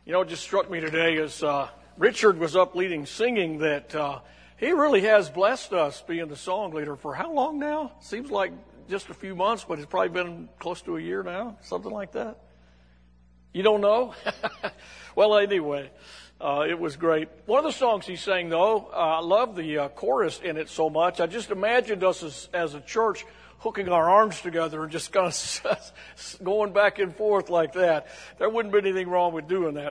You know, it just struck me today as Richard was up leading singing that he really has blessed us being the song leader for how long now? Seems like just a few months, but it's probably been close to a year now, something like that. You don't know? Well, anyway, it was great. One of the songs he sang, though, I love the chorus in it so much. I just imagined us as a church hooking our arms together and just kind of going back and forth like that. There wouldn't be anything wrong with doing that.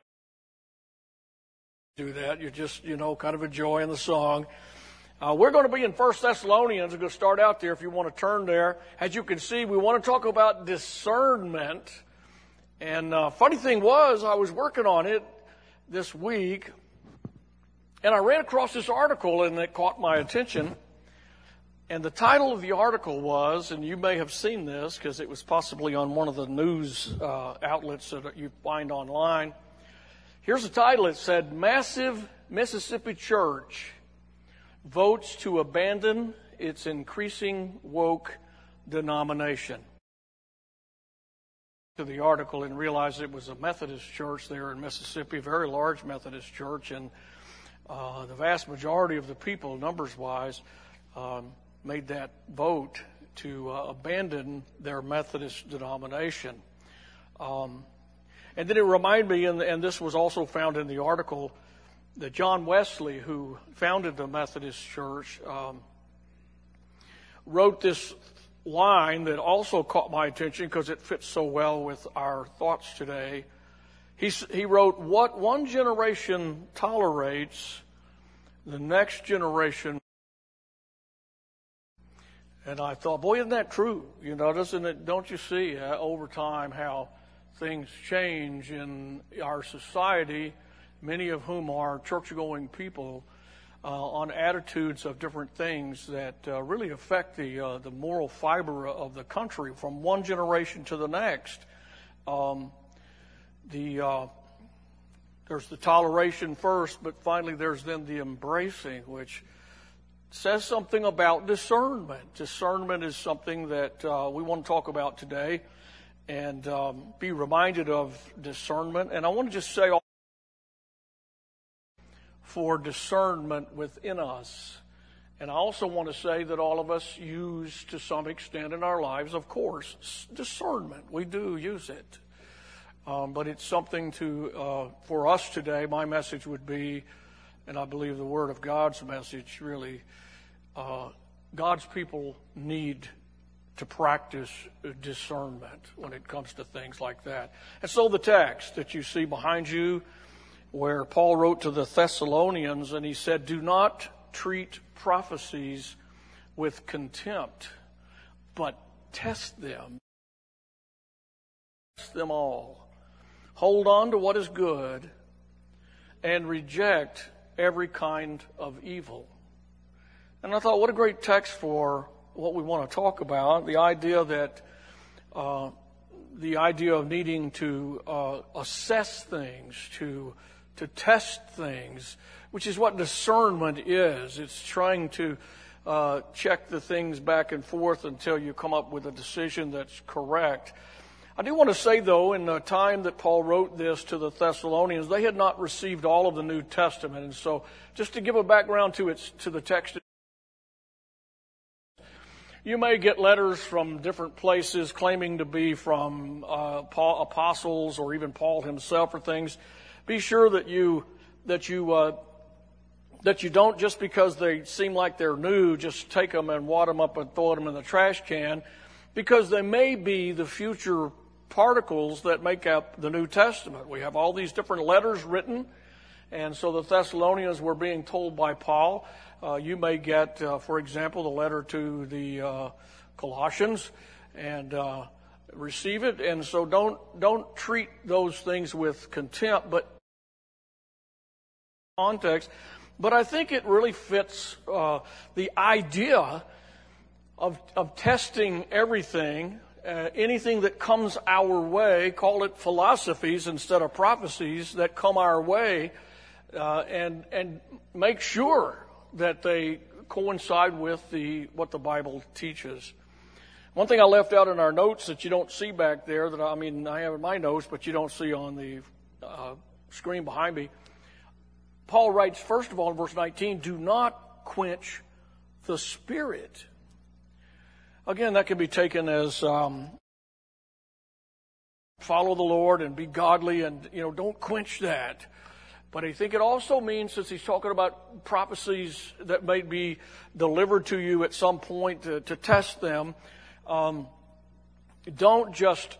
Do that. You're just, kind of enjoying the song. We're going to be in 1 Thessalonians. We're going to start out there if you want to turn there. As you can see, we want to talk about discernment. And funny thing was, I was working on it this week, and I ran across this article, and it caught my attention. And the title of the article was, and you may have seen this because it was possibly on one of the news outlets that you find online. Here's the title. It said, "Massive Mississippi Church Votes to Abandon Its Increasing Woke Denomination." To the article and realized it was a Methodist church there in Mississippi, a very large Methodist church, and the vast majority of the people, numbers-wise, made that vote to abandon their Methodist denomination. And then it reminded me, and this was also found in the article, that John Wesley, who founded the Methodist Church, wrote this line that also caught my attention because it fits so well with our thoughts today. He wrote, "What one generation tolerates, the next generation." And I thought, boy, isn't that true? Don't you see over time how things change in our society, many of whom are church-going people, on attitudes of different things that really affect the moral fiber of the country from one generation to the next. There's the toleration first, but finally there's then the embracing, which says something about discernment. Discernment is something that we want to talk about today and be reminded of discernment. And I want to just say, for discernment within us. And I also want to say that all of us use, to some extent in our lives, of course, discernment. We do use it. But it's something for us today, my message would be, and I believe the Word of God's message really, God's people need to practice discernment when it comes to things like that. And so the text that you see behind you, where Paul wrote to the Thessalonians, and he said, "Do not treat prophecies with contempt, but test them. Test them all. Hold on to what is good, and reject every kind of evil." And I thought, what a great text for what we want to talk about, the idea of needing to assess things, to test things, which is what discernment is. It's trying to check the things back and forth until you come up with a decision that's correct. I do want to say, though, in the time that Paul wrote this to the Thessalonians, they had not received all of the New Testament. And so just to give a background to the text, you may get letters from different places claiming to be from apostles or even Paul himself or things. Be sure that you don't, just because they seem like they're new, just take them and wad them up and throw them in the trash can, because they may be the future particles that make up the New Testament. We have all these different letters written, and so the Thessalonians were being told by Paul. You may get, for example, the letter to the Colossians and receive it, and so don't treat those things with contempt, but context. But I think it really fits the idea of testing everything, anything that comes our way, call it philosophies instead of prophecies that come our way, and make sure that they coincide with what the Bible teaches. One thing I left out in our notes that you don't see back there, I have in my notes, but you don't see on the screen behind me, Paul writes, first of all, in verse 19, do not quench the Spirit. Again, that can be taken as follow the Lord and be godly and, don't quench that. But I think it also means, since he's talking about prophecies that may be delivered to you at some point to test them, don't just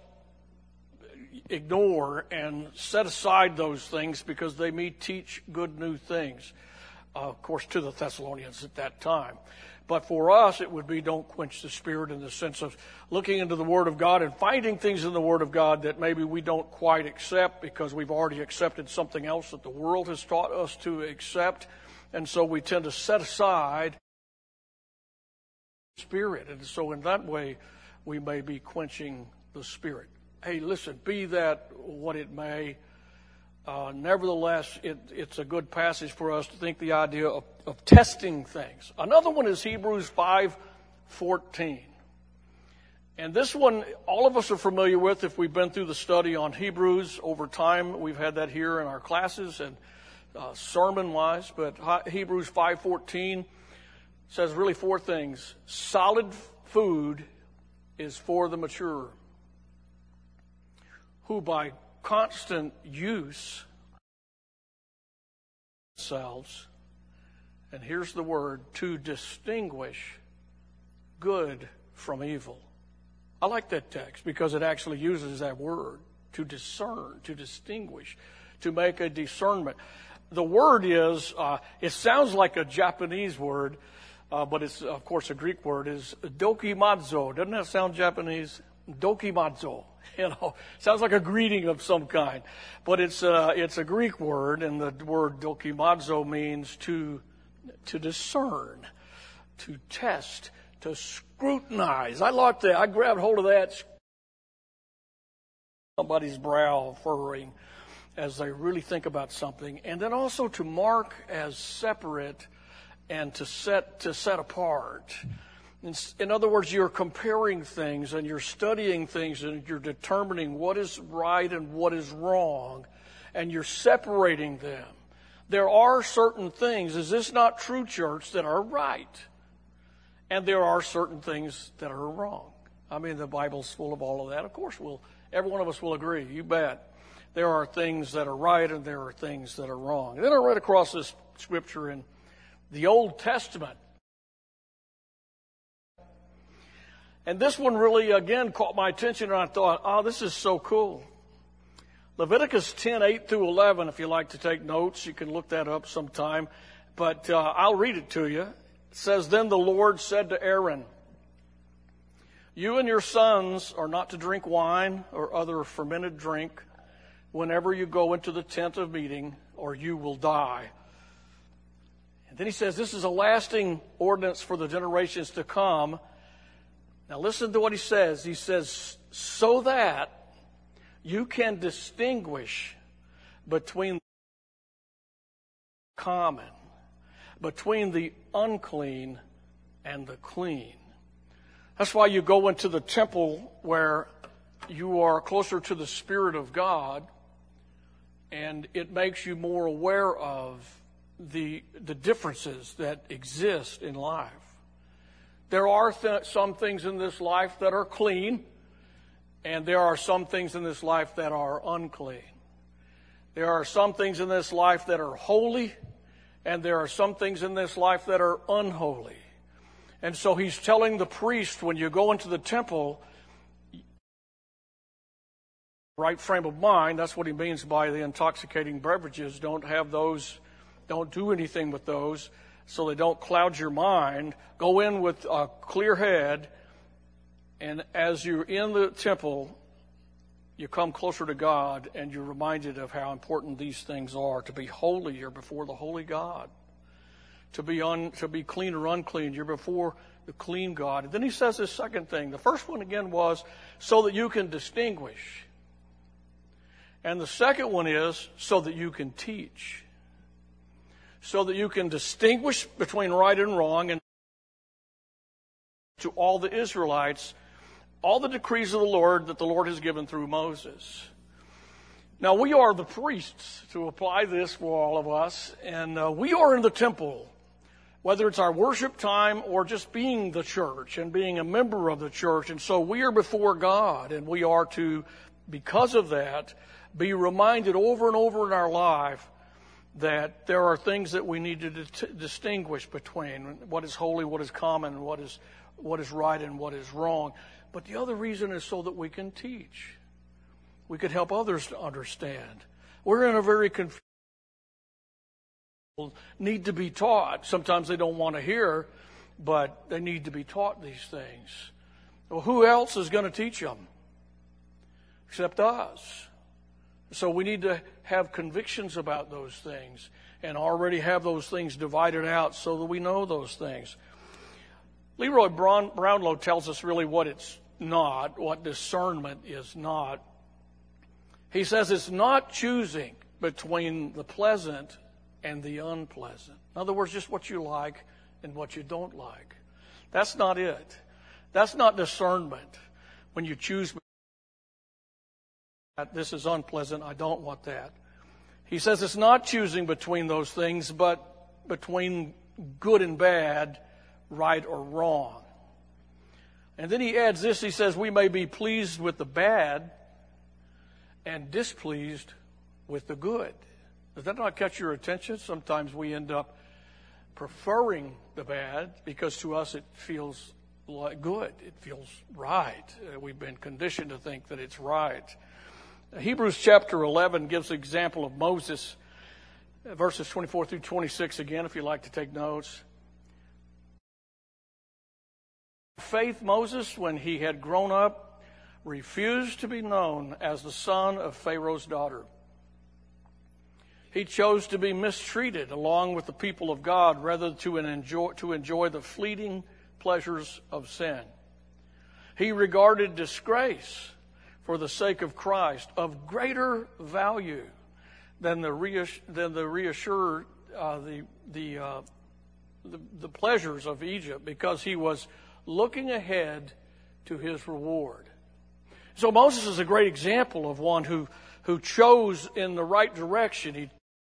ignore and set aside those things because they may teach good new things, of course, to the Thessalonians at that time. But for us, it would be don't quench the Spirit in the sense of looking into the Word of God and finding things in the Word of God that maybe we don't quite accept because we've already accepted something else that the world has taught us to accept. And so we tend to set aside the Spirit. And so in that way, we may be quenching the Spirit. Hey, listen, be that what it may, nevertheless, it's a good passage for us to think the idea of testing things. Another one is Hebrews 5:14. And this one, all of us are familiar with if we've been through the study on Hebrews over time. We've had that here in our classes and sermon-wise. But Hebrews 5:14 says really four things. Solid food is for the mature, who by constant use themselves, and here's the word, to distinguish good from evil. I like that text because it actually uses that word, to discern, to distinguish, to make a discernment. The word is, it sounds like a Japanese word, but it's, of course, a Greek word, is dokimazo. Doesn't that sound Japanese? Dokimazo. Sounds like a greeting of some kind. But it's a Greek word, and the word dokimazo means to discern, to test, to scrutinize. I like that. I grabbed hold of that. Somebody's brow furrowing as they really think about something. And then also to mark as separate and to set apart. In other words, you're comparing things and you're studying things and you're determining what is right and what is wrong, and you're separating them. There are certain things, is this not true, church, that are right? And there are certain things that are wrong. I mean, the Bible's full of all of that. Of course, every one of us will agree, you bet. There are things that are right and there are things that are wrong. And then I read across this scripture in the Old Testament. And this one really, again, caught my attention, and I thought, this is so cool. Leviticus 10:8-11, if you like to take notes, you can look that up sometime. But I'll read it to you. It says, Then the Lord said to Aaron, You and your sons are not to drink wine or other fermented drink whenever you go into the tent of meeting, or you will die. And then he says, This is a lasting ordinance for the generations to come. Now listen to what he says. He says, so that you can distinguish between the common, between the unclean and the clean. That's why you go into the temple where you are closer to the Spirit of God, and it makes you more aware of the differences that exist in life. There are some things in this life that are clean, and there are some things in this life that are unclean. There are some things in this life that are holy, and there are some things in this life that are unholy. And so he's telling the priest, when you go into the temple, right frame of mind, that's what he means by the intoxicating beverages. Don't have those, don't do anything with those, so they don't cloud your mind. Go in with a clear head, and as you're in the temple, you come closer to God, and you're reminded of how important these things are. To be holy, you're before the holy God. To be clean or unclean, you're before the clean God. And then he says this second thing. The first one again was so that you can distinguish. And the second one is so that you can teach. So that you can distinguish between right and wrong, and to all the Israelites, all the decrees of the Lord that the Lord has given through Moses. Now, we are the priests, to apply this for all of us, and we are in the temple, whether it's our worship time or just being the church and being a member of the church. And so we are before God, and we are to, because of that, be reminded over and over in our life that there are things that we need to distinguish between what is holy, what is common, what is right, and what is wrong. But the other reason is so that we can teach. We could help others to understand. We're in a very confused world. Need to be taught. Sometimes they don't want to hear, but they need to be taught these things. Well, who else is going to teach them except us? So we need to have convictions about those things and already have those things divided out so that we know those things. Leroy Brownlow tells us really what it's not, what discernment is not. He says it's not choosing between the pleasant and the unpleasant. In other words, just what you like and what you don't like. That's not it. That's not discernment. When you choose, this is unpleasant, I don't want that. He says it's not choosing between those things, but between good and bad, right or wrong. And then he adds this, he says, we may be pleased with the bad and displeased with the good. Does that not catch your attention? Sometimes we end up preferring the bad because to us it feels like good. It feels right. We've been conditioned to think that it's right. Hebrews chapter 11 gives an example of Moses, verses 24 through 26 again, if you'd like to take notes. Faith, Moses, when he had grown up, refused to be known as the son of Pharaoh's daughter. He chose to be mistreated along with the people of God rather to enjoy the fleeting pleasures of sin. He regarded disgrace for the sake of Christ of greater value than the pleasures of Egypt, because he was looking ahead to his reward. So Moses is a great example of one who chose in the right direction.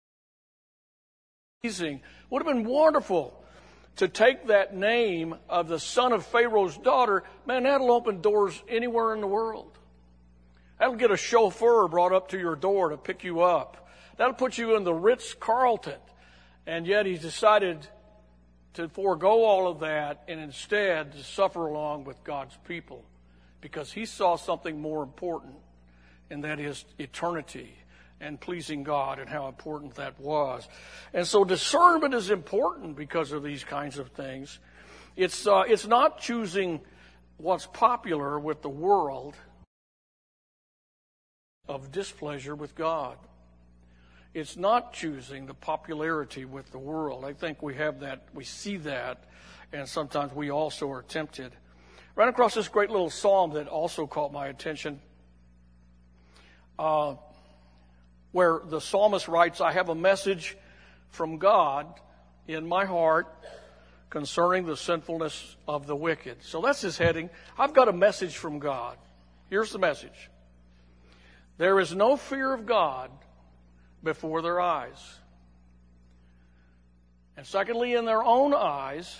Would have been wonderful to take that name of the son of Pharaoh's daughter. Man, that'll open doors anywhere in the world. That'll get a chauffeur brought up to your door to pick you up. That'll put you in the Ritz-Carlton. And yet he decided to forego all of that and instead to suffer along with God's people, because he saw something more important, and that is eternity and pleasing God, and how important that was. And so discernment is important because of these kinds of things. It's not choosing what's popular with the world of displeasure with God. It's not choosing the popularity with the world. I think we have that, we see that, and sometimes we also are tempted. Ran across this great little psalm that also caught my attention, where the psalmist writes, I have a message from God in my heart concerning the sinfulness of the wicked. So that's his heading. I've got a message from God. Here's the message. There is no fear of God before their eyes. And secondly, in their own eyes,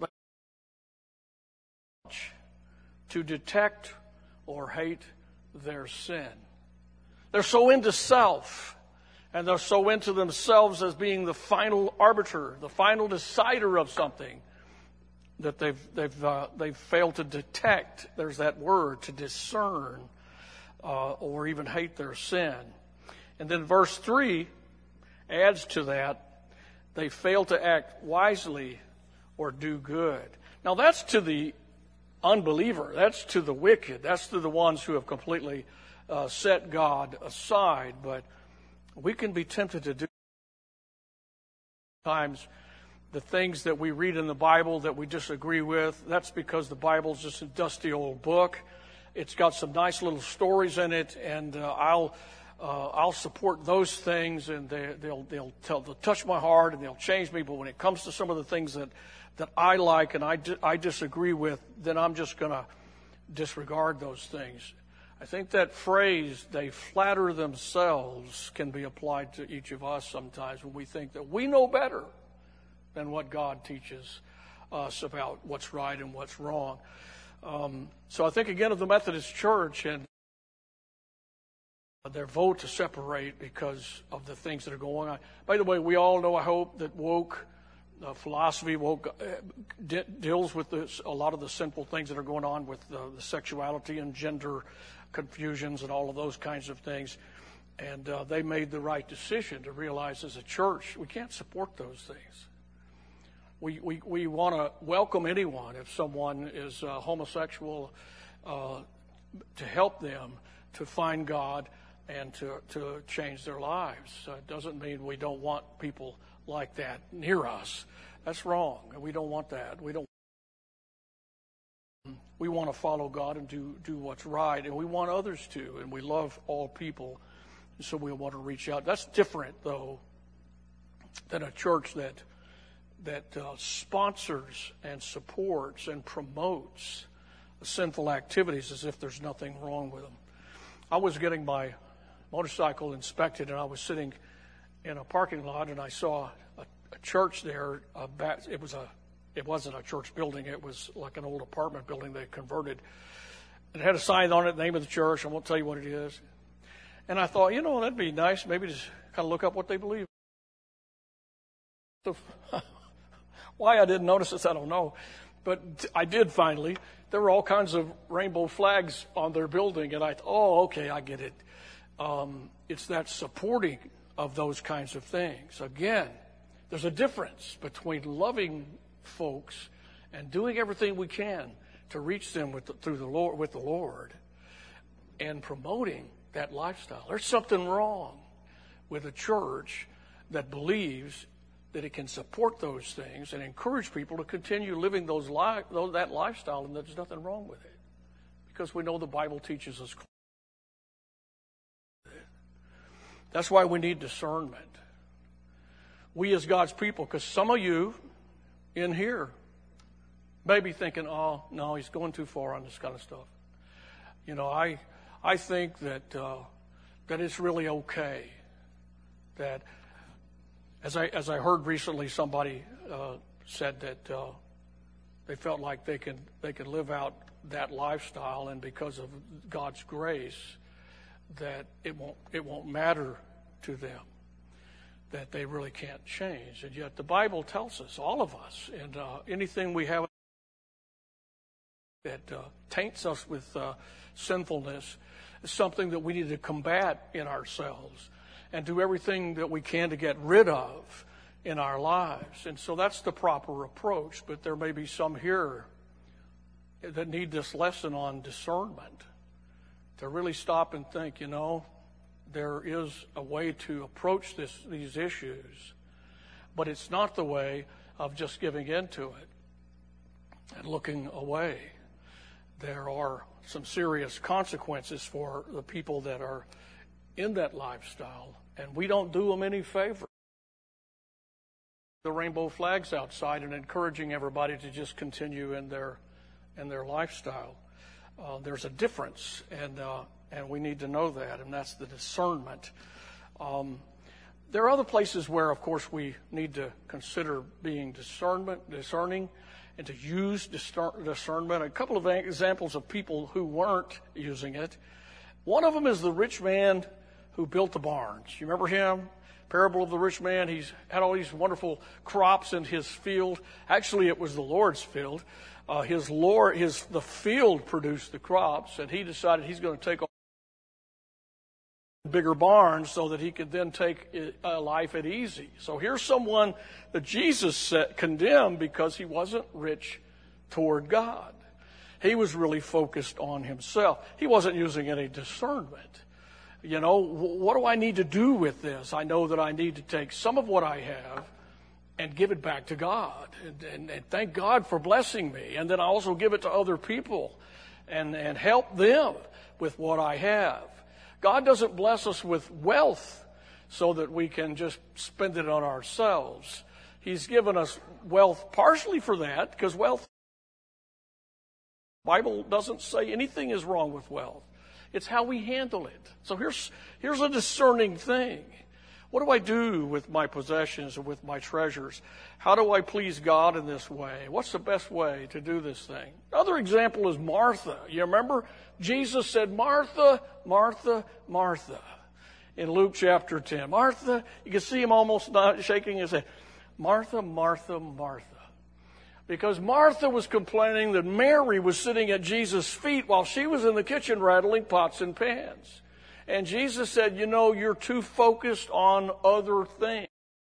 to detect or hate their sin. They're so into self, and they're so into themselves as being the final arbiter, the final decider of something, that they've failed to detect. There's that word, to discern, or even hate their sin. And then verse 3 adds to that, they fail to act wisely or do good. Now that's to the unbeliever. That's to the wicked. That's to the ones who have completely set God aside. But we can be tempted to do times the things that we read in the Bible that we disagree with. That's because the Bible's just a dusty old book. It's got some nice little stories in it, and I'll support those things, and they'll touch my heart, and they'll change me. But when it comes to some of the things that I like and I disagree with, then I'm just going to disregard those things. I think that phrase, they flatter themselves, can be applied to each of us sometimes when we think that we know better than what God teaches us about what's right and what's wrong. So I think again of the Methodist Church and their vote to separate because of the things that are going on. By the way, we all know, I hope, that woke philosophy deals with a lot of the sinful things that are going on with the sexuality and gender confusions and all of those kinds of things. And they made the right decision to realize as a church we can't support those things. We want to welcome anyone if someone is homosexual to help them to find God and to change their lives. It doesn't mean we don't want people like that near us. That's wrong. We don't want that. We want to follow God and do what's right, and we want others to, and we love all people, and so we want to reach out. That's different, though, than a church that sponsors and supports and promotes sinful activities as if there's nothing wrong with them. I was getting my motorcycle inspected, and I was sitting in a parking lot, and I saw a church there. It wasn't a church building. It was like an old apartment building they converted. It had a sign on it, the name of the church. I won't tell you what it is. And I thought, that'd be nice. Maybe just kind of look up what they believe. So, why I didn't notice this, I don't know. But I did finally. There were all kinds of rainbow flags on their building. And I thought, okay, I get it. It's that supporting of those kinds of things. Again, there's a difference between loving folks and doing everything we can to reach them with the Lord and promoting that lifestyle. There's something wrong with a church that believes that it can support those things and encourage people to continue living that lifestyle, and there's nothing wrong with it because we know the Bible teaches us. That's why we need discernment. We as God's people, because some of you in here may be thinking, oh, no, he's going too far on this kind of stuff. I think that it's really okay that, as I heard recently, somebody said that they felt like they could live out that lifestyle, and because of God's grace, that it won't matter to them, that they really can't change. And yet the Bible tells us, all of us, and anything we have that taints us with sinfulness is something that we need to combat in ourselves and do everything that we can to get rid of in our lives. And so that's the proper approach. But there may be some here that need this lesson on discernment, to really stop and think, there is a way to approach these issues, but it's not the way of just giving in to it and looking away. There are some serious consequences for the people that are in that lifestyle, and we don't do them any favor. The rainbow flags outside and encouraging everybody to just continue in their lifestyle. There's a difference, and we need to know that, and that's the discernment. There are other places where, of course, we need to consider being discerning, and to use discernment. A couple of examples of people who weren't using it. One of them is the rich man who built the barns. You remember him? Parable of the rich man. He's had all these wonderful crops in his field. Actually, it was the Lord's field. The field produced the crops, and he decided he's going to take bigger barns so that he could then take life at easy. So here's someone that Jesus condemned because he wasn't rich toward God. He was really focused on himself. He wasn't using any discernment. What do I need to do with this? I know that I need to take some of what I have and give it back to God and thank God for blessing me. And then I also give it to other people and help them with what I have. God doesn't bless us with wealth so that we can just spend it on ourselves. He's given us wealth partially for that, because the Bible doesn't say anything is wrong with wealth. It's how we handle it. So here's a discerning thing. What do I do with my possessions or with my treasures? How do I please God in this way? What's the best way to do this thing? Another example is Martha. You remember? Jesus said, Martha, Martha, Martha, in Luke chapter 10. Martha, you can see him almost not shaking his head. Martha, Martha, Martha. Because Martha was complaining that Mary was sitting at Jesus' feet while she was in the kitchen rattling pots and pans. And Jesus said, you know, you're too focused on other things.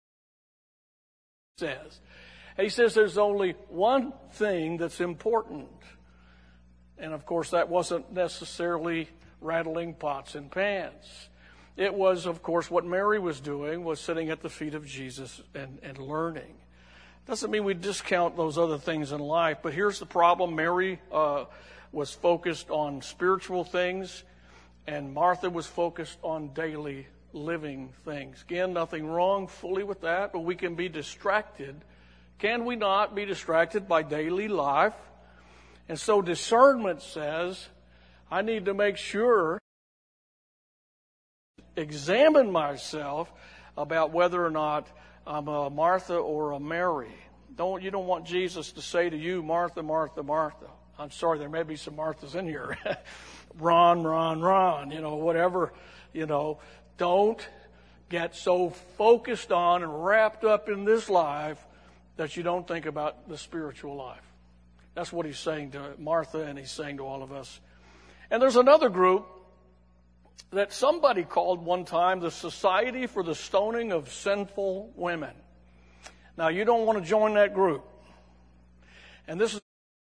He says there's only one thing that's important. And of course, that wasn't necessarily rattling pots and pans. It was, of course, what Mary was doing was sitting at the feet of Jesus and learning. Doesn't mean we discount those other things in life, but here's the problem. Mary was focused on spiritual things, and Martha was focused on daily living things. Again, nothing wrong fully with that, but we can be distracted. Can we not be distracted by daily life? And so discernment says, I need to make sure, examine myself about whether or not I'm a Martha or a Mary. You don't want Jesus to say to you, Martha, Martha, Martha. I'm sorry, there may be some Marthas in here. Ron, whatever, don't get so focused on and wrapped up in this life that you don't think about the spiritual life. That's what he's saying to Martha, and he's saying to all of us. And there's another group that somebody called one time the Society for the Stoning of Sinful Women. Now, you don't want to join that group. And this is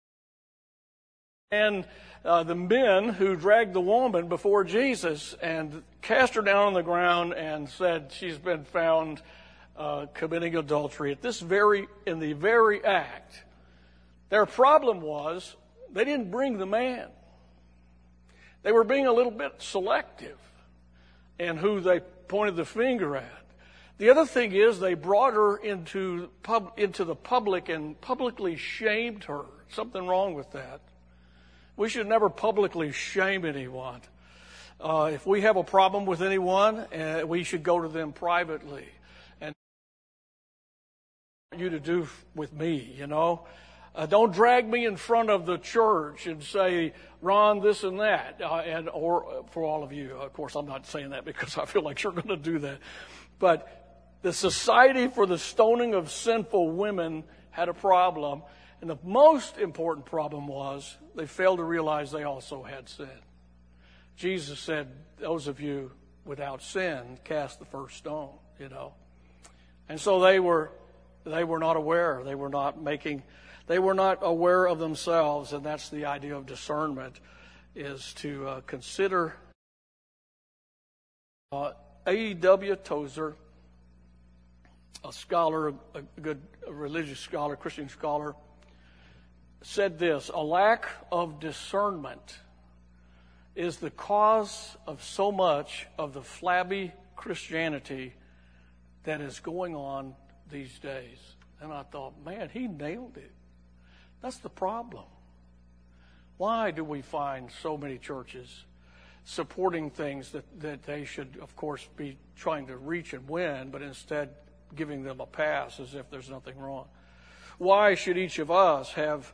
the men who dragged the woman before Jesus and cast her down on the ground and said she's been found committing adultery in the very act. Their problem was they didn't bring the man. They were being a little bit selective in who they pointed the finger at. The other thing is they brought her into the public and publicly shamed her. Something wrong with that. We should never publicly shame anyone. If we have a problem with anyone, we should go to them privately. And you to do with me, don't drag me in front of the church and say, Ron, this and that. Or for all of you, of course, I'm not saying that because I feel like you're going to do that. But the Society for the Stoning of Sinful Women had a problem. And the most important problem was they failed to realize they also had sin. Jesus said, those of you without sin, cast the first stone, And so they were not aware. They were not aware of themselves. And that's the idea of discernment, is to consider. A.W. Tozer, a scholar, a good religious scholar, Christian scholar, said this: a lack of discernment is the cause of so much of the flabby Christianity that is going on these days. And I thought, man, he nailed it. That's the problem. Why do we find so many churches supporting things that they should, of course, be trying to reach and win, but instead giving them a pass as if there's nothing wrong? Why should each of us have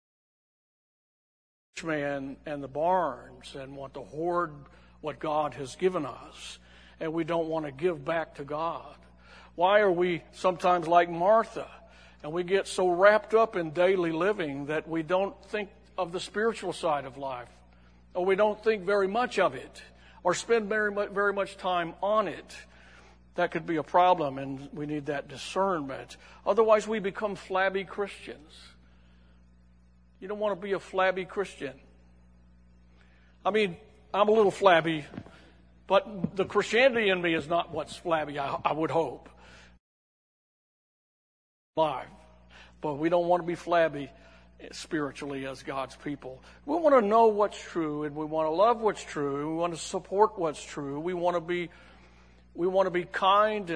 man and the barns and want to hoard what God has given us, and we don't want to give back to God? Why are we sometimes like Martha, and we get so wrapped up in daily living that we don't think of the spiritual side of life, or we don't think very much of it, or spend very much time on it? That could be a problem, and we need that discernment. Otherwise, we become flabby Christians. You don't want to be a flabby Christian. I mean, I'm a little flabby, but the Christianity in me is not what's flabby, I would hope. Life. But we don't want to be flabby spiritually as God's people. We want to know what's true, and we want to love what's true, we want to support what's true. We want to be kind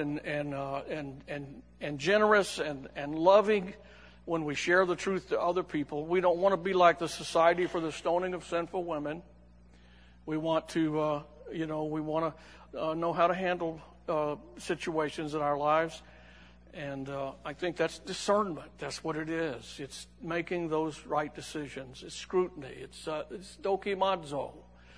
and generous and loving when we share the truth to other people. We don't want to be like the Society for the Stoning of Sinful Women. We want to, we want to know how to handle situations in our lives. And I think that's discernment. That's what it is. It's making those right decisions. It's scrutiny. It's dokimazo.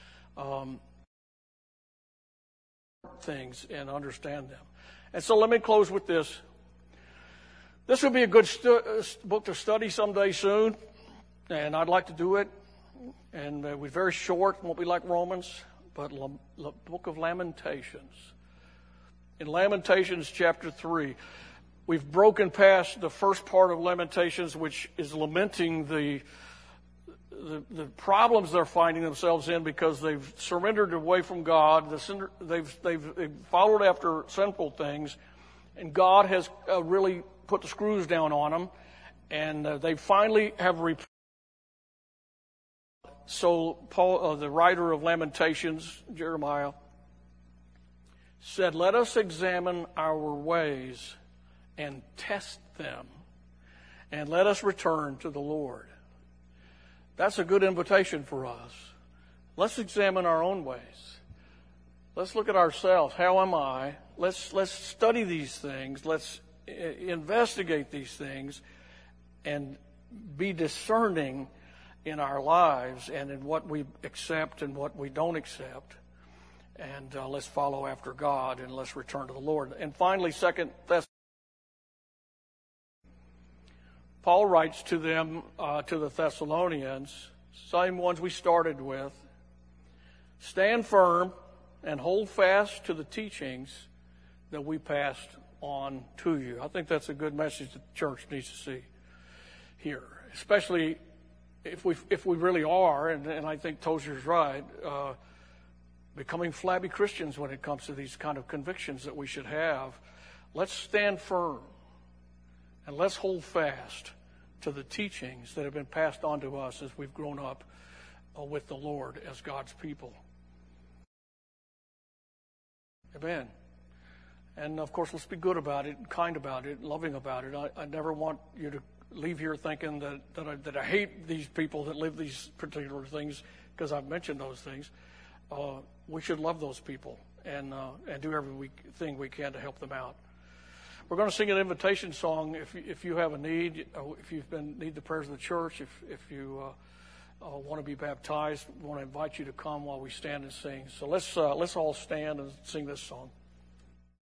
Things and understand them. And so let me close with this. This would be a good book to study someday soon, and I'd like to do it. And it was very short, won't be like Romans, but the book of Lamentations. In Lamentations chapter 3, we've broken past the first part of Lamentations, which is lamenting the problems they're finding themselves in because they've surrendered away from God. They've followed after sinful things, and God has really put the screws down on them, and they finally have repented. So Paul, the writer of Lamentations, Jeremiah, said, "Let us examine our ways and test them, and let us return to the Lord." That's a good invitation for us. Let's examine our own ways. Let's look at ourselves. How am I? Let's study these things. Let's investigate these things and be discerning in our lives and in what we accept and what we don't accept. And let's follow after God and let's return to the Lord. And finally, 2 Thessalonians. Paul writes to them, to the Thessalonians, same ones we started with, "Stand firm and hold fast to the teachings that we passed on to you." I think that's a good message that the church needs to see here, especially if we really are, and I think Tozer's right, becoming flabby Christians when it comes to these kind of convictions that we should have. Let's stand firm. And let's hold fast to the teachings that have been passed on to us as we've grown up with the Lord as God's people. Amen. And, of course, let's be good about it, kind about it, loving about it. I never want you to leave here thinking that I hate these people that live these particular things because I've mentioned those things. We should love those people and do everything we can to help them out. We're going to sing an invitation song. If you have a need, if you've need the prayers of the church, if you want to be baptized, we want to invite you to come while we stand and sing. So let's all stand and sing this song.